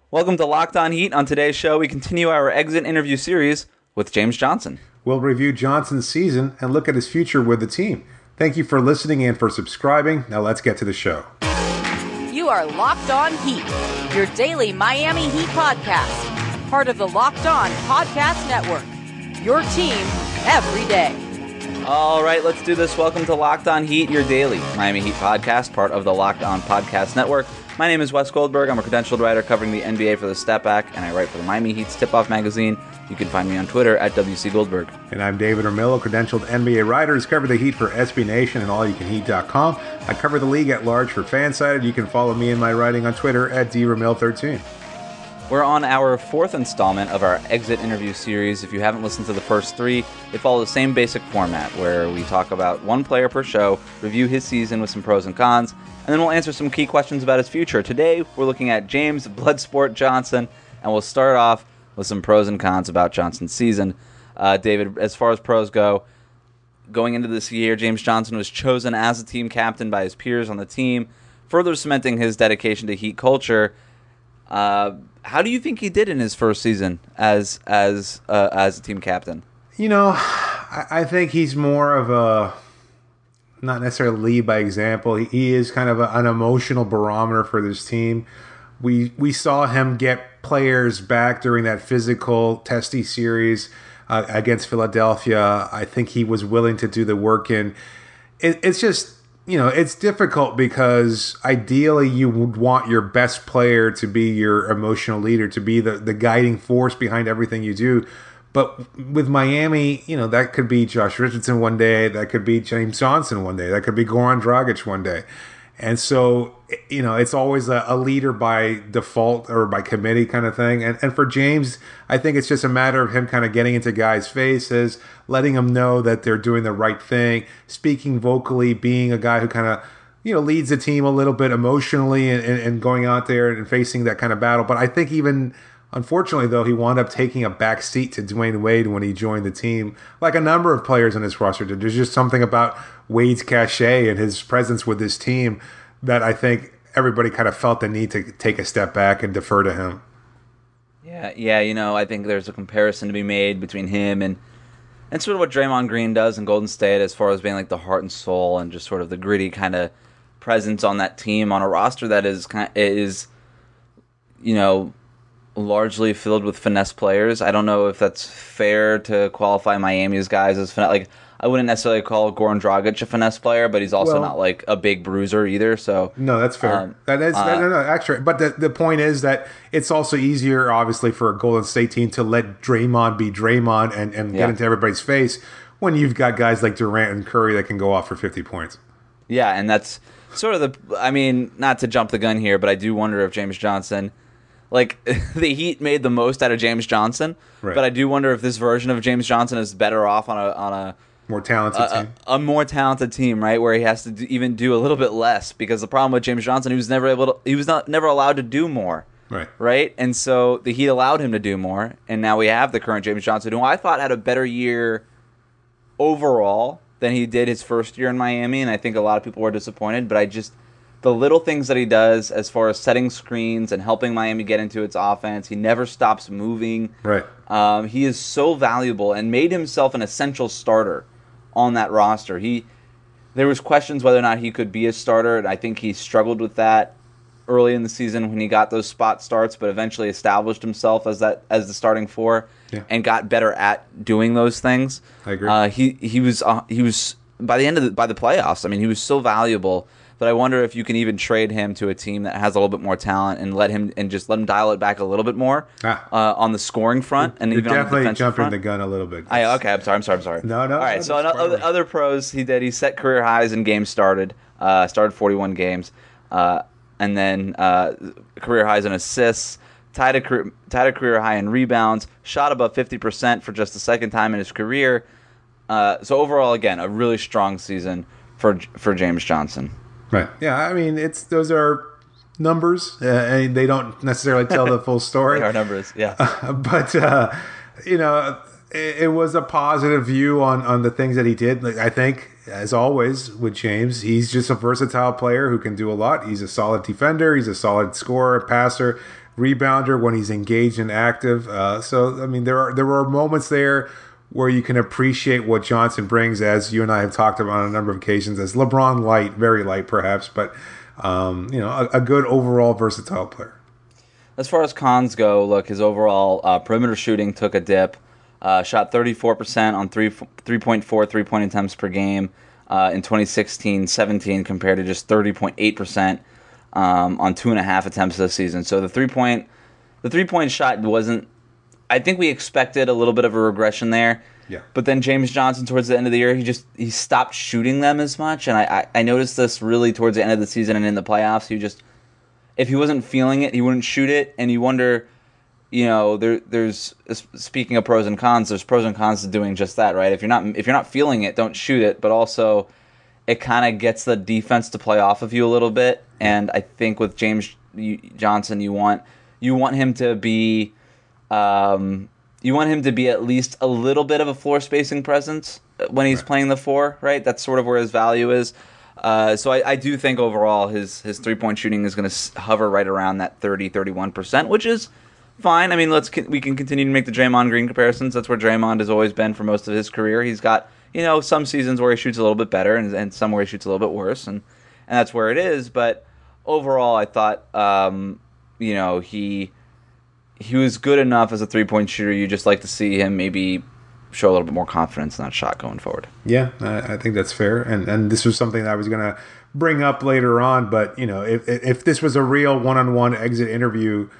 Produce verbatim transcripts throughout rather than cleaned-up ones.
Welcome to Locked On Heat. On today's show, we continue our exit interview series with James Johnson. We'll review Johnson's season and look at his future with the team. Thank you for listening and for subscribing. Now let's get to the show. You are Locked On Heat, your daily Miami Heat podcast. Part of the Locked On Podcast Network, your team every day. All right, let's do this. Welcome to Locked On Heat, your daily Miami Heat podcast, part of the Locked On Podcast Network. My name is Wes Goldberg. I'm a credentialed writer covering the N B A for the Step Back, and I write for the Miami Heat's Tip-Off magazine. You can find me on Twitter at W C Goldberg. And I'm David Ermillo, credentialed N B A writer. I cover the Heat for S B Nation and all you can heat dot com. I cover the league at large for Fansided. You can follow me and my writing on Twitter at D Ramil thirteen. We're on our fourth installment of our exit interview series. If you haven't listened to the first three, they follow the same basic format where we talk about one player per show, review his season with some pros and cons, and then we'll answer some key questions about his future. Today, we're looking at James Bloodsport Johnson, and we'll start off with some pros and cons about Johnson's season. Uh, David, as far as pros go, going into this year, James Johnson was chosen as a team captain by his peers on the team, further cementing his dedication to Heat culture. Uh, how do you think he did in his first season as as uh, as a team captain? You know, I, I think he's more of a, not necessarily lead by example. He, he is kind of a, an emotional barometer for this team. We we saw him get players back during that physical, testy series uh, against Philadelphia. I think he was willing to do the work in. It, it's just, you know, it's difficult because ideally you would want your best player to be your emotional leader, to be the, the guiding force behind everything you do. But with Miami, you know, that could be Josh Richardson one day. That could be James Johnson one day. That could be Goran Dragic one day. And so, you know, it's always a, a leader by default or by committee kind of thing. And and for James, I think it's just a matter of him kind of getting into guys' faces, letting them know that they're doing the right thing, speaking vocally, being a guy who kind of, you know, leads the team a little bit emotionally and, and, and going out there and facing that kind of battle. But I think even, unfortunately, though, he wound up taking a back seat to Dwayne Wade when he joined the team, like a number of players on this roster did. There's just something about Wade's cachet and his presence with this team that I think everybody kind of felt the need to take a step back and defer to him. Yeah, yeah, you know, I think there's a comparison to be made between him and and sort of what Draymond Green does in Golden State as far as being like the heart and soul and just sort of the gritty kind of presence on that team on a roster that is kind of, is, you know, largely filled with finesse players. I don't know if that's fair to qualify Miami's guys as finesse. Like, I wouldn't necessarily call Goran Dragic a finesse player, but he's also well, not like a big bruiser either. So no, that's fair. Um, that is uh, no, no, actually. But the the point is that it's also easier, obviously, for a Golden State team to let Draymond be Draymond and, and yeah. get into everybody's face when you've got guys like Durant and Curry that can go off for fifty points. Yeah, and that's sort of the. I mean, not to jump the gun here, but I do wonder if James Johnson. Like, the Heat made the most out of James Johnson, right. But I do wonder if this version of James Johnson is better off on a on a more talented a, team, a, a more talented team, right? Where he has to do, even do a little bit less, because the problem with James Johnson, he was never able to, he was not never allowed to do more, right? Right, and so the Heat allowed him to do more, and now we have the current James Johnson, who I thought had a better year overall than he did his first year in Miami, and I think a lot of people were disappointed, but I just. The little things that he does as far as setting screens and helping Miami get into its offense, he never stops moving. Right. Um, he is so valuable and made himself an essential starter on that roster. He, there was questions whether or not he could be a starter, and I think he struggled with that early in the season when he got those spot starts, but eventually established himself as that as the starting four yeah. and got better at doing those things. I agree. Uh, he he was uh, he was by the end of the, by the playoffs. I mean, he was so valuable. But I wonder if you can even trade him to a team that has a little bit more talent and let him and just let him dial it back a little bit more ah. uh, on the scoring front and You're even on the definitely defensive jumping front. the gun a little bit. I, okay, I'm sorry. I'm sorry. I'm sorry. No, no. All right. No, so that's other, other pros he did. He set career highs in games started. Uh, started forty-one games, uh, and then uh, career highs in assists. Tied a career, tied a career high in rebounds. Shot above fifty percent for just the second time in his career. Uh, so overall, again, a really strong season for for James Johnson. Right. Yeah. I mean, it's those are numbers, uh, and they don't necessarily tell the full story. They are numbers. Yeah. Uh, but uh, you know, it, it was a positive view on on the things that he did. Like, I think, as always with James, he's just a versatile player who can do a lot. He's a solid defender. He's a solid scorer, passer. rebounder when he's engaged and active. Uh, so I mean, there are there were moments there where you can appreciate what Johnson brings, as you and I have talked about on a number of occasions, as LeBron light, very light perhaps, but um, you know, a, a good overall versatile player. As far as cons go, look, his overall uh, perimeter shooting took a dip. Uh, shot thirty-four percent on three, three point four three-point attempts per game uh, in twenty sixteen seventeen compared to just thirty point eight percent um, on two and a half attempts this season. So the three-point the three-point shot wasn't, I think we expected a little bit of a regression there. Yeah. But then James Johnson, towards the end of the year, he just he stopped shooting them as much. And I, I, I noticed this really towards the end of the season and in the playoffs. He just, if he wasn't feeling it, he wouldn't shoot it. And you wonder, you know, there there's speaking of pros and cons, there's pros and cons to doing just that, right? If you're not if you're not feeling it, don't shoot it. But also, it kind of gets the defense to play off of you a little bit. And I think with James Johnson, you want you want him to be, um, you want him to be at least a little bit of a floor spacing presence when he's right. playing the four, right? That's sort of where his value is. Uh, so I, I do think overall his his three point shooting is going to hover right around that thirty, thirty-one percent, which is fine. I mean, let's we can continue to make the Draymond Green comparisons. That's where Draymond has always been for most of his career. He's got, you know, some seasons where he shoots a little bit better and, and some where he shoots a little bit worse, and, and that's where it is. But overall, I thought, um, you know, he he was good enough as a three-point shooter. You just like to see him maybe show a little bit more confidence in that shot going forward. Yeah, I, I think that's fair. And and this was something that I was going to bring up later on. But, you know, if if this was a real one-on-one exit interview,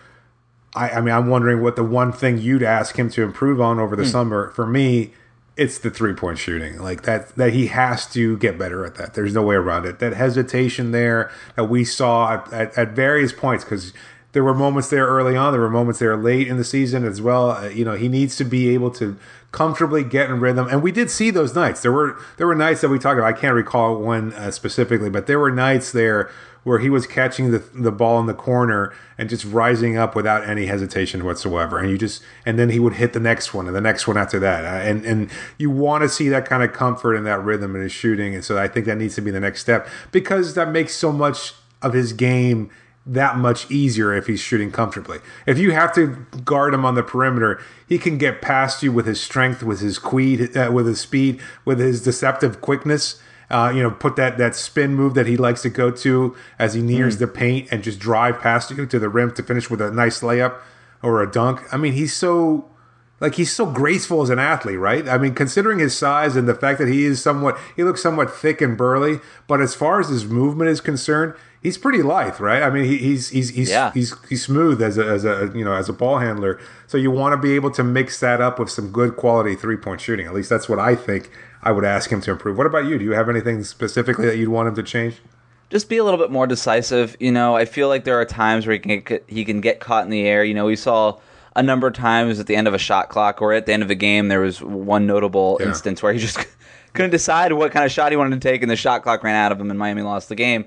I, I mean, I'm wondering what the one thing you'd ask him to improve on over the mm. summer. For me, it's the three-point shooting. Like that, that he has to get better at that. There's no way around it. That hesitation there that we saw at, at, at various points, because there were moments there early on. There were moments there late in the season as well. Uh, you know, he needs to be able to comfortably get in rhythm. And we did see those nights. There were there were nights that we talked about. I can't recall one uh, specifically, but there were nights there where he was catching the the ball in the corner and just rising up without any hesitation whatsoever. And you just and then he would hit the next one and the next one after that. Uh, and and you want to see that kind of comfort and that rhythm in his shooting. And so I think that needs to be the next step, because that makes so much of his game that much easier if he's shooting comfortably. If you have to guard him on the perimeter, he can get past you with his strength, with his speed, uh, with his speed, with his deceptive quickness. Uh, you know, put that that spin move that he likes to go to as he nears mm. the paint and just drive past you to the rim to finish with a nice layup or a dunk. I mean, he's so like he's so graceful as an athlete, right? I mean, considering his size and the fact that he is somewhat, he looks somewhat thick and burly, but as far as his movement is concerned, he's pretty lithe, right? I mean, he, he's he's he's, yeah. he's he's smooth as a as a you know as a ball handler. So you want to be able to mix that up with some good quality three point shooting. At least that's what I think I would ask him to improve. What about you? Do you have anything specifically that you'd want him to change? Just be a little bit more decisive. You know, I feel like there are times where he can get, he can get caught in the air. You know, we saw a number of times at the end of a shot clock or at the end of a game, there was one notable yeah. instance where he just couldn't decide what kind of shot he wanted to take, and the shot clock ran out of him, and Miami lost the game.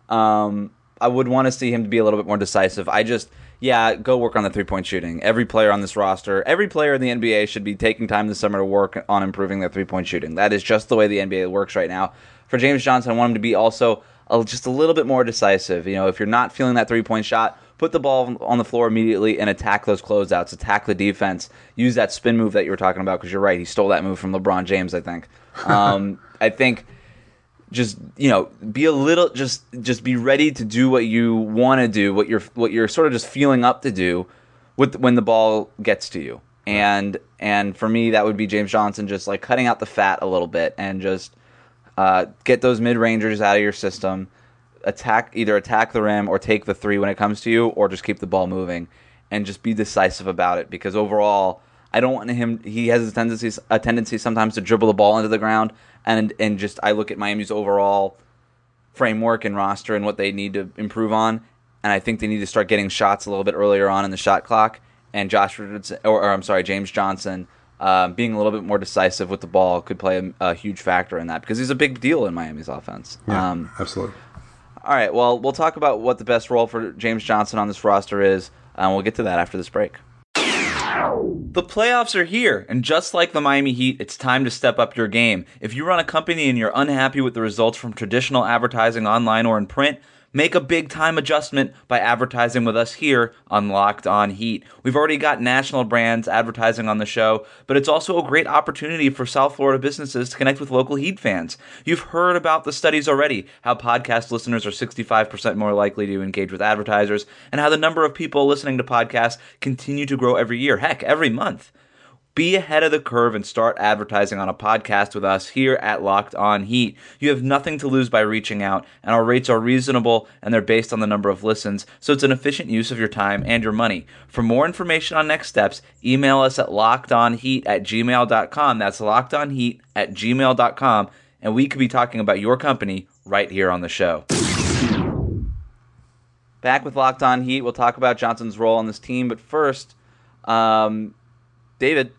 Um, I would want to see him to be a little bit more decisive. I just, yeah, go work on the three-point shooting. Every player on this roster, every player in the N B A should be taking time this summer to work on improving their three-point shooting. That is just the way the N B A works right now. For James Johnson, I want him to be also a, just a little bit more decisive. You know, if you're not feeling that three-point shot, put the ball on the floor immediately and attack those closeouts, attack the defense, use that spin move that you were talking about, because you're right, he stole that move from LeBron James, I think. Um, I think... Just, you know, be a little, just just be ready to do what you want to do, what you're what you're sort of just feeling up to do with when the ball gets to you. And and for me, that would be James Johnson just like cutting out the fat a little bit and just uh, get those mid-rangers out of your system, attack either attack the rim or take the three when it comes to you, or just keep the ball moving and just be decisive about it. Because overall, I don't want him, he has a tendency, a tendency sometimes to dribble the ball into the ground. And and just I look at Miami's overall framework and roster and what they need to improve on, and I think they need to start getting shots a little bit earlier on in the shot clock. And Josh Richardson, or, or I'm sorry, James Johnson, uh, being a little bit more decisive with the ball could play a, a huge factor in that, because he's a big deal in Miami's offense. Yeah, um, absolutely. All right, well, we'll talk about what the best role for James Johnson on this roster is, and we'll get to that after this break. The playoffs are here, and just like the Miami Heat, it's time to step up your game. If you run a company and you're unhappy with the results from traditional advertising online or in print, Make a big-time adjustment by advertising with us here on Locked On Heat. We've already got national brands advertising on the show, but it's also a great opportunity for South Florida businesses to connect with local Heat fans. You've heard about the studies already, how podcast listeners are sixty-five percent more likely to engage with advertisers, and how the number of people listening to podcasts continue to grow every year, heck, every month. Be ahead of the curve and start advertising on a podcast with us here at Locked On Heat. You have nothing to lose by reaching out, and our rates are reasonable, and they're based on the number of listens, so it's an efficient use of your time and your money. For more information on next steps, email us at lockedonheat at gmail dot com. That's lockedonheat at gmail dot com, and we could be talking about your company right here on the show. Back with Locked On Heat, we'll talk about Johnson's role on this team, but first, um, David,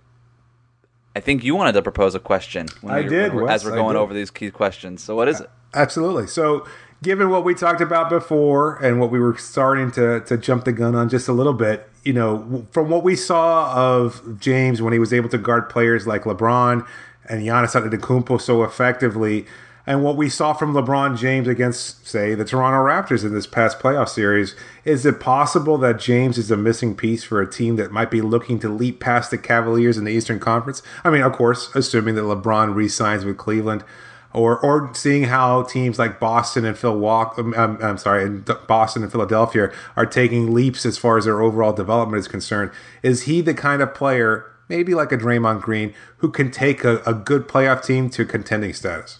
I think you wanted to propose a question. When I we, did, when, Wes, as we're I going did. over these key questions. So what is it? Absolutely. So, given what we talked about before and what we were starting to to jump the gun on just a little bit, you know, from what we saw of James when he was able to guard players like LeBron and Giannis Antetokounmpo so effectively, and what we saw from LeBron James against, say, the Toronto Raptors in this past playoff series, is it possible that James is a missing piece for a team that might be looking to leap past the Cavaliers in the Eastern Conference? I mean, of course, assuming that LeBron re-signs with Cleveland, or or seeing how teams like Boston and Milwaukee, um, I'm sorry, and Boston and Philadelphia are taking leaps as far as their overall development is concerned. Is he the kind of player, maybe like a Draymond Green, who can take a, a good playoff team to contending status?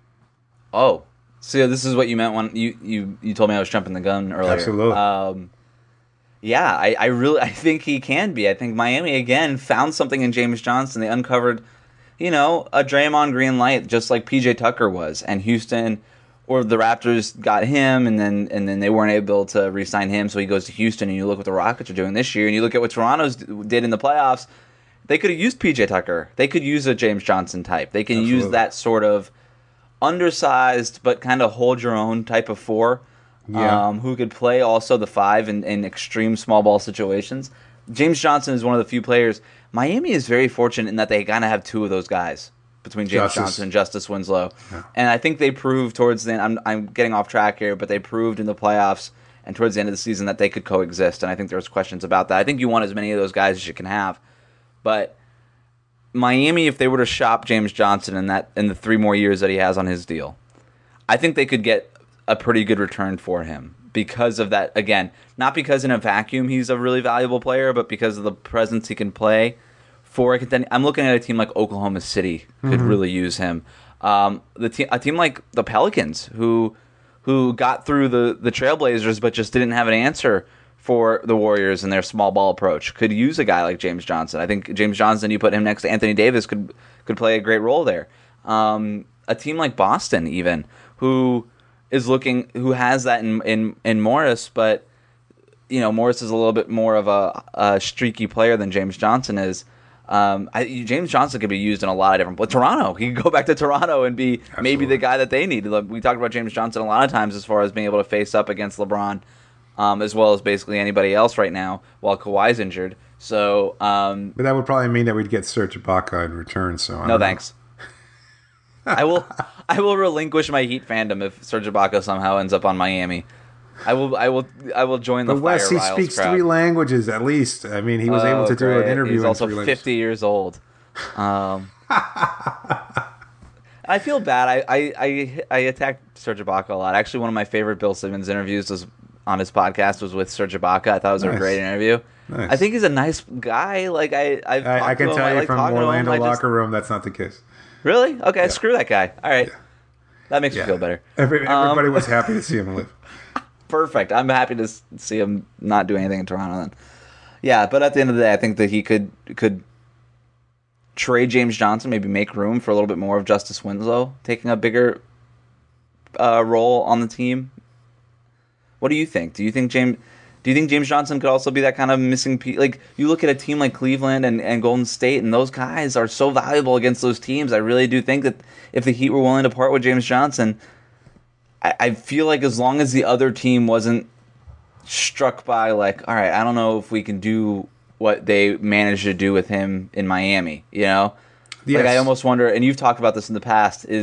Oh, so this is what you meant when you, you, you told me I was jumping the gun earlier. Absolutely. Um, yeah, I, I really I think he can be. I think Miami, again, found something in James Johnson. They uncovered, you know, a Draymond Green light, just like P J Tucker was. And Houston, or the Raptors got him, and then and then they weren't able to re-sign him, so he goes to Houston. And you look what the Rockets are doing this year, and you look at what Toronto's did in the playoffs. They could have used P J Tucker. They could use a James Johnson type. They can Absolutely. use that sort of undersized but kind of hold your own type of four, Yeah. um, who could play also the five in, in extreme small ball situations. James Johnson is one of the few players. Miami is very fortunate in that they kind of have two of those guys between James Justice. Johnson and Justice Winslow. Yeah. And I think they proved towards the end, I'm, I'm getting off track here, but they proved in the playoffs and towards the end of the season that they could coexist. And I think there was questions about that. I think you want as many of those guys as you can have. But Miami, if they were to shop James Johnson in that in the three more years that he has on his deal, I think they could get a pretty good return for him because of that. Again, not because in a vacuum he's a really valuable player, but because of the presence he can play for a contending. I'm looking at a team like Oklahoma City could Mm-hmm. really use him. Um, the te- a team like the Pelicans who who got through the the Trailblazers but just didn't have an answer for the Warriors and their small ball approach could use a guy like James Johnson. I think James Johnson, you put him next to Anthony Davis, could could play a great role there. Um, a team like Boston, even, who is looking, who has that in in, in Morris, but you know Morris is a little bit more of a, a streaky player than James Johnson is. Um, I, James Johnson could be used in a lot of different. But Toronto, he could go back to Toronto and be Absolutely. maybe the guy that they need. Like, we talked about James Johnson a lot of times as far as being able to face up against LeBron. Um, as well as basically anybody else right now while Kawhi's injured. So, um, But that would probably mean that we'd get Serge Ibaka in return. So I no don't know. thanks. I will I will relinquish my Heat fandom if Serge Ibaka somehow ends up on Miami. I will I will I will join the But Wes, Fire he Riles speaks crowd. three languages at least. I mean, he was Oh, able to do great. an interview He's in also three languages. fifty years old. Um, I feel bad. I, I, I, I attacked Serge Ibaka a lot. Actually, one of my favorite Bill Simmons interviews was on his podcast was with Serge Ibaka. I thought it was Nice. a great interview. Nice. I think he's a nice guy. Like I, I've I, I talked can to him. tell I you like from talking to him. Orlando I just- locker room, that's not the case. Really? Okay, screw that guy. All right, that makes me feel better. Every, Um, everybody was happy to see him live. Perfect. I'm happy to s- see him not do anything in Toronto then. Yeah, but at the end of the day, I think that he could could trade James Johnson, maybe make room for a little bit more of Justice Winslow taking a bigger uh, role on the team. What do you think? Do you think James? Do you think James Johnson could also be that kind of missing piece? Like, you look at a team like Cleveland and, and Golden State, and those guys are so valuable against those teams. I really do think that if the Heat were willing to part with James Johnson, I, I feel like as long as the other team wasn't struck by, like, all right, I don't know if we can do what they managed to do with him in Miami, you know? Yes. Like, I almost wonder, and you've talked about this in the past, is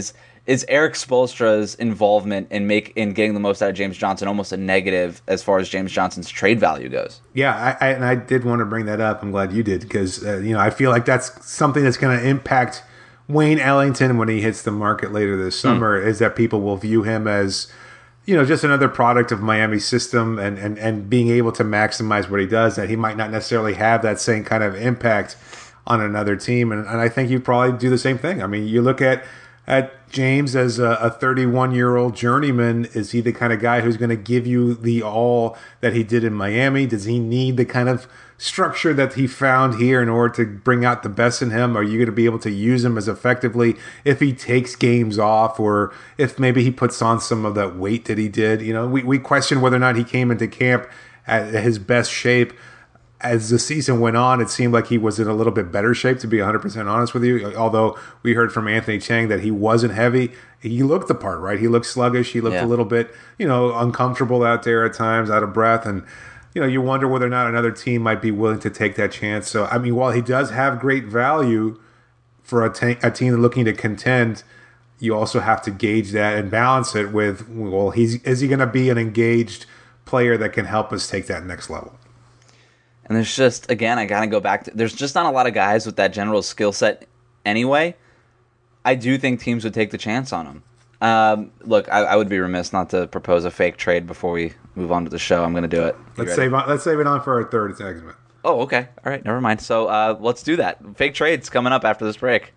is Eric Spoelstra's involvement in make in getting the most out of James Johnson almost a negative as far as James Johnson's trade value goes? Yeah, I, I, and I did want to bring that up. I'm glad you did because uh, you know I feel like that's something that's going to impact Wayne Ellington when he hits the market later this summer. Mm. Is that people will view him as, you know, just another product of Miami's system and, and, and being able to maximize what he does, that he might not necessarily have that same kind of impact on another team. And, and I think you probably do the same thing. I mean, you look at at James as a thirty-one-year-old journeyman. Is he the kind of guy who's going to give you the all that he did in Miami? Does he need the kind of structure that he found here in order to bring out the best in him? Are you going to be able to use him as effectively if he takes games off, or if maybe he puts on some of that weight that he did? You know, we, we question whether or not he came into camp at his best shape. As the season went on, it seemed like he was in a little bit better shape, to be one hundred percent honest with you. Although we heard from Anthony Chang that he wasn't heavy. He looked the part, right? He looked sluggish. He looked yeah. a little bit, you know, uncomfortable out there at times, out of breath. And, you know, you wonder whether or not another team might be willing to take that chance. So, I mean, while he does have great value for a, te- a team looking to contend, you also have to gauge that and balance it with, well, he's is he going to be an engaged player that can help us take that next level? And there's just, again, I got to go back to, there's just not a lot of guys with that general skill set anyway. I do think teams would take the chance on him. Um, look, I, I would be remiss not to propose a fake trade before we move on to the show. I'm going to do it. You let's ready? save on, let's save it on for our third segment. Oh, okay. All right, never mind. So uh, let's do that. Fake trades coming up after this break.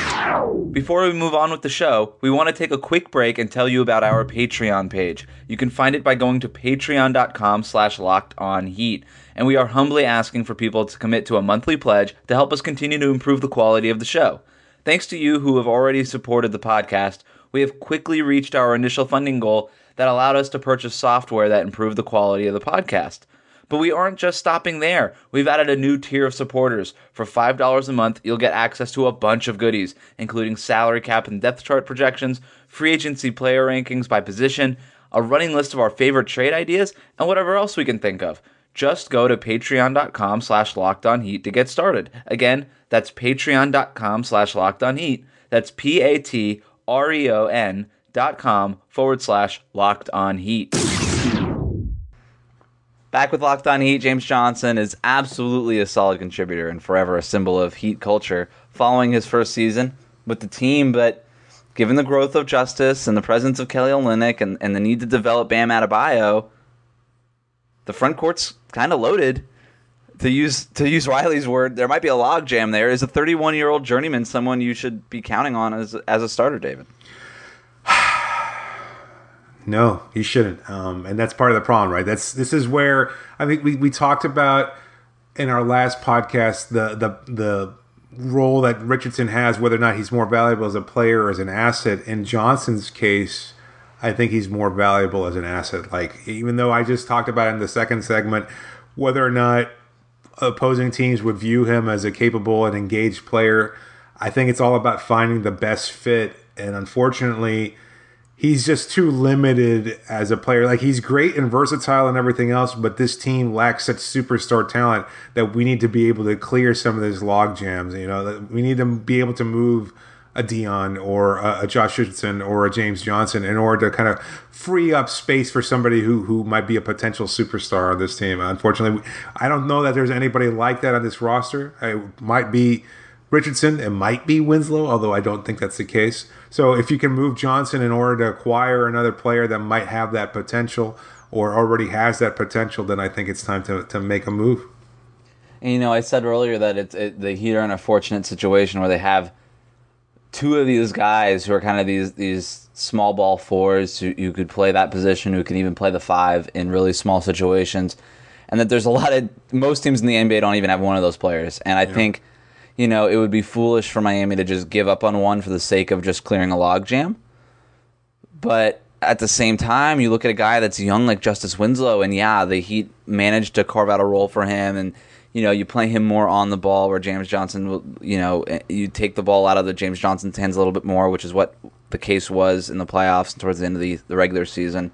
Before we move on with the show, we want to take a quick break and tell you about our Patreon page. You can find it by going to patreon.com slash locked on heat. And we are humbly asking for people to commit to a monthly pledge to help us continue to improve the quality of the show. Thanks to you who have already supported the podcast, we have quickly reached our initial funding goal that allowed us to purchase software that improved the quality of the podcast. But we aren't just stopping there. We've added a new tier of supporters. For five dollars a month, you'll get access to a bunch of goodies, including salary cap and depth chart projections, free agency player rankings by position, a running list of our favorite trade ideas, and whatever else we can think of. Just go to patreon.com slash lockedonheat to get started. Again, that's patreon.com slash lockedonheat. That's P-A-T-R-E-O-N dot com forward slash locked on heat. Back with Locked On Heat, James Johnson is absolutely a solid contributor and forever a symbol of Heat culture following his first season with the team. But given the growth of Justice and the presence of Kelly Olynyk and, and the need to develop Bam Adebayo, the front court's kind of loaded. To use to use Riley's word, there might be a logjam there. Is a thirty-one-year-old journeyman someone you should be counting on as as a starter, David? No, he shouldn't. Um, and that's part of the problem, right? That's this is where I think we, we talked about in our last podcast the the the role that Richardson has, whether or not he's more valuable as a player or as an asset. In Johnson's case, I think he's more valuable as an asset. Like, even though I just talked about in the second segment whether or not opposing teams would view him as a capable and engaged player, I think it's all about finding the best fit. And unfortunately, he's just too limited as a player. Like, he's great and versatile and everything else, but this team lacks such superstar talent that we need to be able to clear some of those log jams. You know, we need to be able to move a Dion or a Josh Richardson or a James Johnson in order to kind of free up space for somebody who who might be a potential superstar on this team. Unfortunately, I don't know that there's anybody like that on this roster. It might be Richardson, it might be Winslow, although I don't think that's the case. So if you can move Johnson in order to acquire another player that might have that potential or already has that potential, then I think it's time to, to make a move. And, you know, I said earlier that it's it, the Heat are in a fortunate situation where they have two of these guys who are kind of these these small ball fours who, who could play that position, who can even play the five in really small situations. And that there's a lot of, most teams in the N B A don't even have one of those players. And I yeah. think, you know, it would be foolish for Miami to just give up on one for the sake of just clearing a logjam. But at the same time, you look at a guy that's young like Justice Winslow, and yeah, the Heat managed to carve out a role for him, and you know, you play him more on the ball where James Johnson will, you know, you take the ball out of the James Johnson's hands a little bit more, which is what the case was in the playoffs and towards the end of the, the regular season.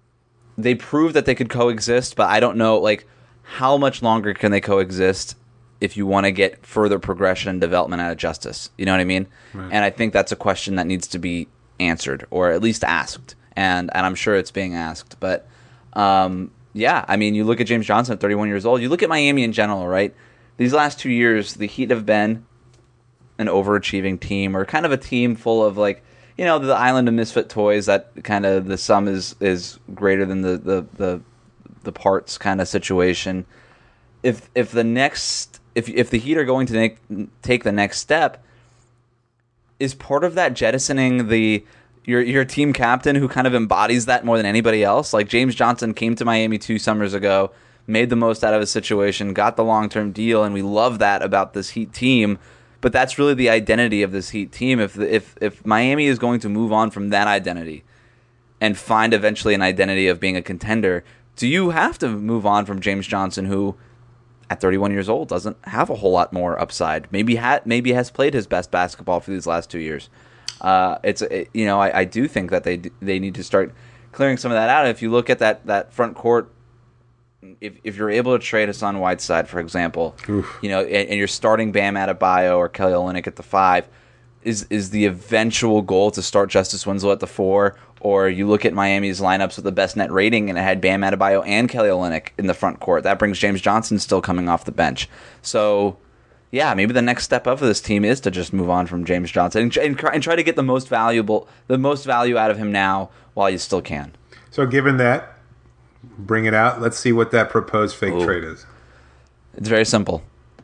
They proved that they could coexist, but I don't know, like, how much longer can they coexist if you want to get further progression and development out of Justice. You know what I mean? Right. And I think that's a question that needs to be answered, or at least asked. And and I'm sure it's being asked. But, um, yeah, I mean, you look at James Johnson at thirty-one years old. You look at Miami in general, right? These last two years, the Heat have been an overachieving team, or kind of a team full of, like, you know, the island of misfit toys that kind of the sum is, is greater than the, the, the, the parts kind of situation. If if the next if if the Heat are going to make, take the next step, is part of that jettisoning the your your team captain who kind of embodies that more than anybody else? Like, James Johnson came to Miami two summers ago, made the most out of his situation, got the long-term deal, and we love that about this Heat team. But that's really the identity of this Heat team. If the, if if Miami is going to move on from that identity and find eventually an identity of being a contender, do you have to move on from James Johnson, who at thirty-one years old doesn't have a whole lot more upside? Maybe ha- maybe has played his best basketball for these last two years. Uh, it's it, you know I, I do think that they they need to start clearing some of that out. If you look at that, that front court, if if you're able to trade Hassan Whiteside, for example, Oof. you know, and, and you're starting Bam Adebayo or Kelly Olynyk at the five, is is the eventual goal to start Justice Winslow at the four? Or you look at Miami's lineups with the best net rating, and it had Bam Adebayo and Kelly Olynyk in the front court. That brings James Johnson still coming off the bench. So, yeah, maybe the next step up for this team is to just move on from James Johnson and, and, and try to get the most valuable, the most value out of him now while you still can. So, given that, bring it out. Let's see what that proposed fake Ooh. trade is. It's very simple.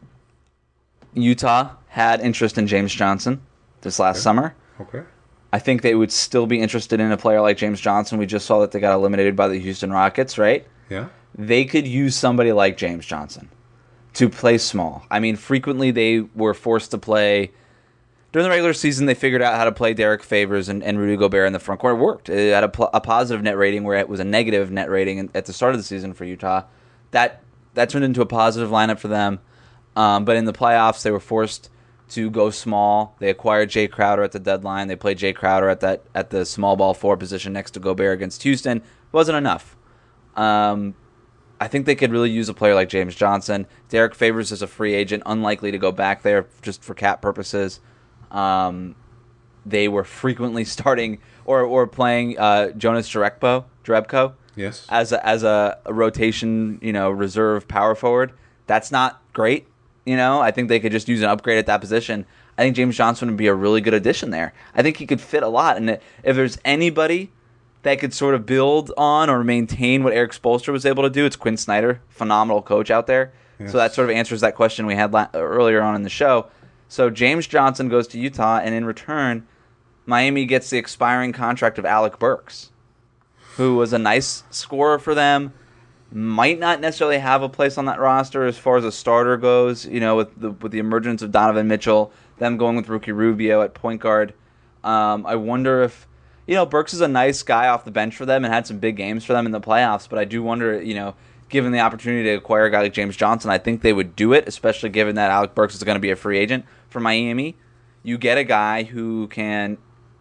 Utah had interest in James Johnson this last okay. summer. Okay. I think they would still be interested in a player like James Johnson. We just saw that they got eliminated by the Houston Rockets, right? Yeah. They could use somebody like James Johnson to play small. I mean, frequently they were forced to play. During the regular season, they figured out how to play Derek Favors and, and Rudy Gobert in the front court. It worked. It had a, pl- a positive net rating where it was a negative net rating at the start of the season for Utah. That that turned into a positive lineup for them. Um, but in the playoffs, they were forced to go small. They acquired Jay Crowder at the deadline. They played Jay Crowder at that at the small ball four position next to Gobert against Houston. It wasn't enough. Um, I think they could really use a player like James Johnson. Derek Favors is a free agent, unlikely to go back there just for cap purposes. Um, they were frequently starting or or playing uh, Jonas Jerebko, Jerebko yes, as a, as a, a rotation, you know, reserve power forward. That's not great. You know, I think they could just use an upgrade at that position. I think James Johnson would be a really good addition there. I think he could fit a lot. And if there's anybody that could sort of build on or maintain what Eric Spoelstra was able to do, it's Quinn Snyder, phenomenal coach out there. Yes. So that sort of answers that question we had la- earlier on in the show. So James Johnson goes to Utah, and in return, Miami gets the expiring contract of Alec Burks, who was a nice scorer for them. Might not necessarily have a place on that roster as far as a starter goes, you know, with the with the emergence of Donovan Mitchell, them going with Ricky Rubio at point guard. Um, I wonder if, you know, Burks is a nice guy off the bench for them and had some big games for them in the playoffs, but I do wonder, you know, given the opportunity to acquire a guy like James Johnson, I think they would do it, especially given that Alec Burks is going to be a free agent for Miami. You get a guy who can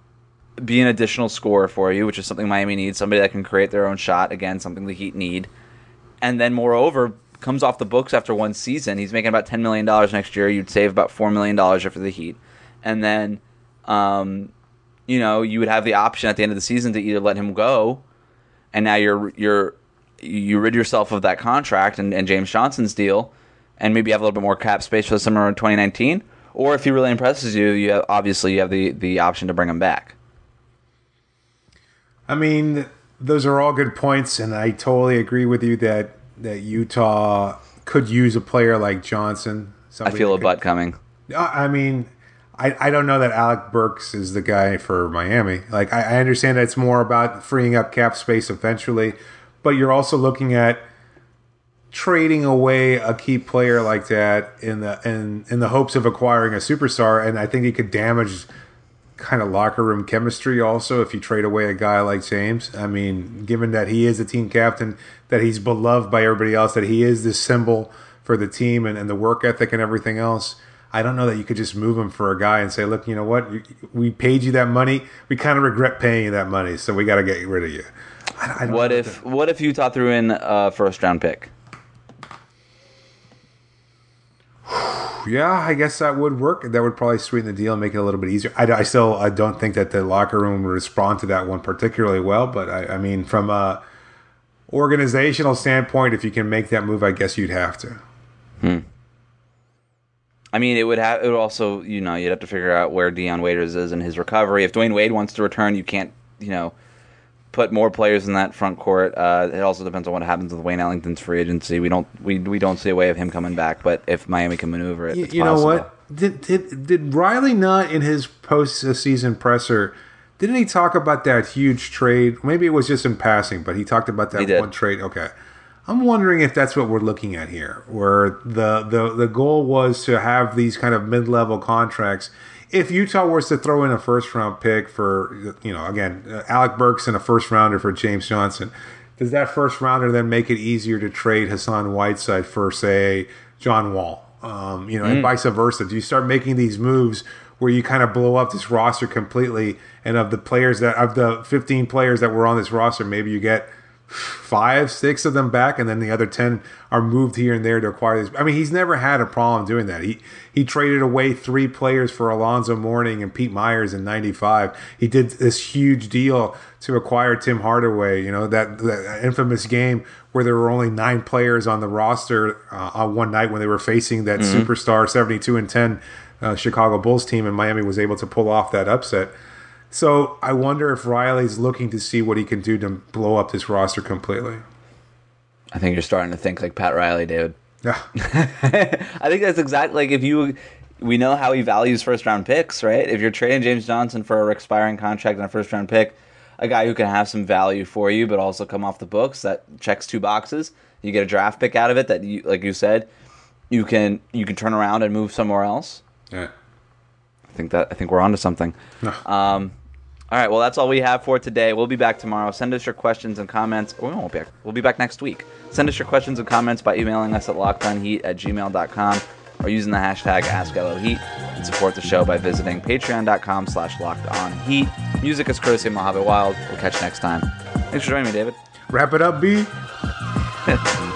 be an additional scorer for you, which is something Miami needs, somebody that can create their own shot, again, something the Heat need. And then, moreover, comes off the books after one season. He's making about ten million dollars next year. You'd save about four million dollars after the Heat. And then, um, you know, you would have the option at the end of the season to either let him go, and now you're you're you rid yourself of that contract and, and James Johnson's deal, and maybe have a little bit more cap space for the summer of twenty nineteen. Or if he really impresses you, you have, obviously you have the, the option to bring him back. I mean, those are all good points, and I totally agree with you that, that Utah could use a player like Johnson. I feel a could, butt coming. I mean, I, I don't know that Alec Burks is the guy for Miami. Like, I, I understand that it's more about freeing up cap space eventually, but you're also looking at trading away a key player like that in the in in the hopes of acquiring a superstar, and I think it could damage kind of locker room chemistry also if you trade away a guy like James. I mean, given that he is a team captain, that he's beloved by everybody else, that he is this symbol for the team and, and the work ethic and everything else, I don't know that you could just move him for a guy and say, look, you know what, we paid you that money. We kind of regret paying you that money, so we got to get rid of you. I, I don't what if that. What if Utah threw in a first round pick? Yeah, I guess that would work. That would probably sweeten the deal and make it a little bit easier. I, I still I don't think that the locker room would respond to that one particularly well, but I, I mean, from a organizational standpoint, if you can make that move, I guess you'd have to. Hmm. I mean, it would have. It would also, you know, you'd have to figure out where Dion Waiters is in his recovery. If Dwayne Wade wants to return, you can't, you know, put more players in that front court. Uh, it also depends on what happens with Wayne Ellington's free agency. We don't we we don't see a way of him coming back. But if Miami can maneuver it, You, it's you know possible. what? Did, did did Riley not in his post-season presser? Didn't he talk about that huge trade? Maybe it was just in passing, but he talked about that He did. one trade. Okay, I'm wondering if that's what we're looking at here, where the the the goal was to have these kind of mid-level contracts. If Utah was to throw in a first-round pick for, you know, again, uh, Alec Burks and a first-rounder for James Johnson, does that first-rounder then make it easier to trade Hassan Whiteside for, say, John Wall? Um, you know, and vice versa. Do you start making these moves where you kind of blow up this roster completely, and of the players that, of the fifteen players that were on this roster, maybe you get five, six of them back, and then the other ten are moved here and there to acquire this. I mean, he's never had a problem doing that. He he traded away three players for Alonzo Mourning and Pete Myers in ninety-five. He did this huge deal to acquire Tim Hardaway, you know, that, that infamous game where there were only nine players on the roster uh, on one night when they were facing that mm-hmm. superstar seventy-two and ten uh, Chicago Bulls team, and Miami was able to pull off that upset. So I wonder if Riley's looking to see what he can do to blow up this roster completely. I think you're starting to think like Pat Riley, David. Yeah. I think that's exactly like if you. We know how he values first round picks, right? If you're trading James Johnson for a expiring contract and a first round pick, a guy who can have some value for you, but also come off the books, that checks two boxes. You get a draft pick out of it that, you, like you said, you can you can turn around and move somewhere else. Yeah. I think that I think we're onto something. No. Um, all right, well, that's all we have for today. We'll be back tomorrow. Send us your questions and comments. We won't be back. We'll be back next week. Send us your questions and comments by emailing us at lockedonheat at gmail dot com or using the hashtag AskLOHeat, and support the show by visiting patreon.com slash lockedonheat. Music is courtesy of Mojave Wild. We'll catch you next time. Thanks for joining me, David. Wrap it up, B.